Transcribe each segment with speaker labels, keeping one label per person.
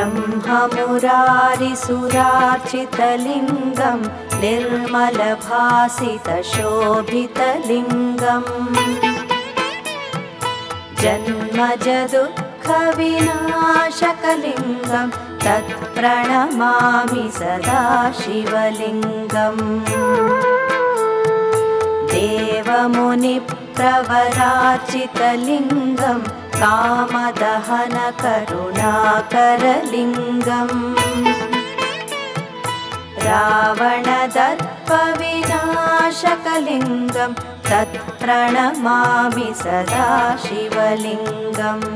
Speaker 1: ब्रह्ममुरारिसुरार्चितलिङ्गं निर्मलभासितशोभितलिङ्गम् जन्मजदुःखविनाशकलिङ्गं तत्प्रणमामि सदा शिवलिङ्गम् देवमुनिप्रवरार्चितलिङ्गं कामदहनकरुणाकरलिङ्गम् रावणदर्पविनाशकलिङ्गं तत्प्रणमामि सदा शिवलिङ्गम्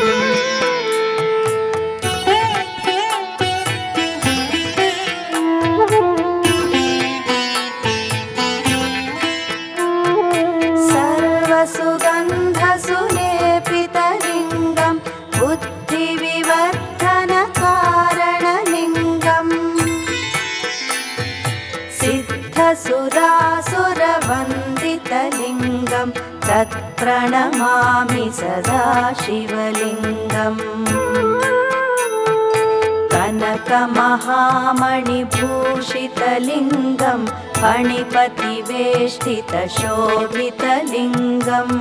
Speaker 1: सर्वसुगन्धसुलेपितलिङ्गं बुद्धिविवर्धनकारणलिङ्गम् सिद्धसुरासुरवन्दितलिङ्गं तत्प्रणमामि सदा शिवलिङ्गम् कनकमहामणिभूषितलिङ्गं फणिपतिवेष्टितशोभितलिङ्गम्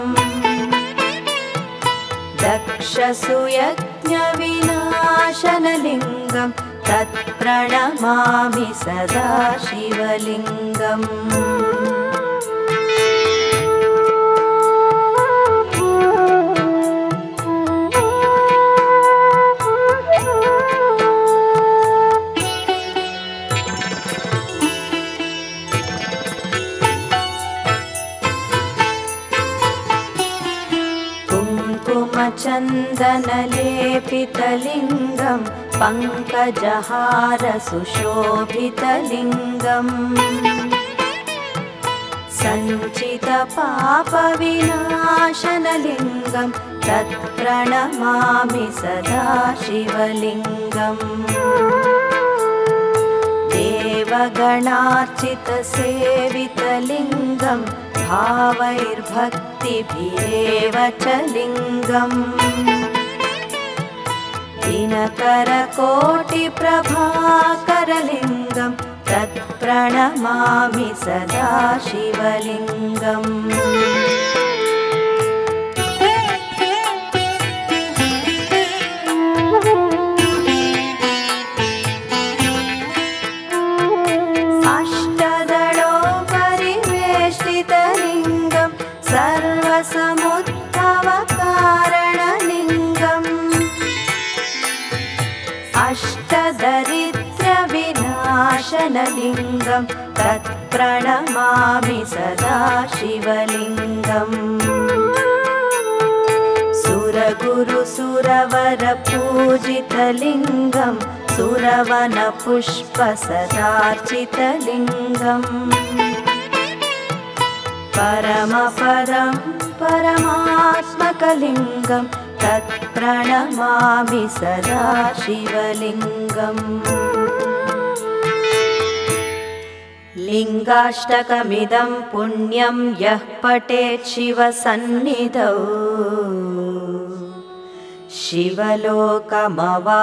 Speaker 1: दक्षसुयज्ञविनाशनलिङ्गं तत्प्रणमामि सदा शिवलिङ्गम् कुङ्कुमचन्दनलेपितलिङ्गं पङ्कजहारसुशोभितलिङ्गम् सञ्चितपापविनाशनलिङ्गं तत्प्रणमामि सदा शिवलिङ्गम् देवगणार्चितसेवितलिङ्गं भावैर्भक्तिभिरेव च लिङ्गम् दिनकरकोटिप्रभाकरलिङ्गं तत्प्रणमामि सदा शिवलिङ्गम् अष्टदलोपरिवेष्टितलिङ्गं सर्वसमुद्भवकारणलिङ्गम् अष्टदरिद्रविनाशनलिङ्गं तत्प्रणमामि सदा शिवलिङ्गम् सुरगुरुसुरवरपूजितलिङ्गं सुरवनपुष्पसदार्चितलिङ्गम् परमपदं परमात्मकलिङ्गं तत्प्रणमामि सदा शिवलिङ्गम् लिङ्गाष्टकमिदं पुण्यं यः पठेत् शिवसन्निधौ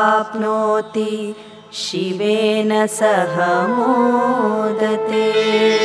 Speaker 1: शिवलोकमवाप्नोति शिवेन सह मोदते।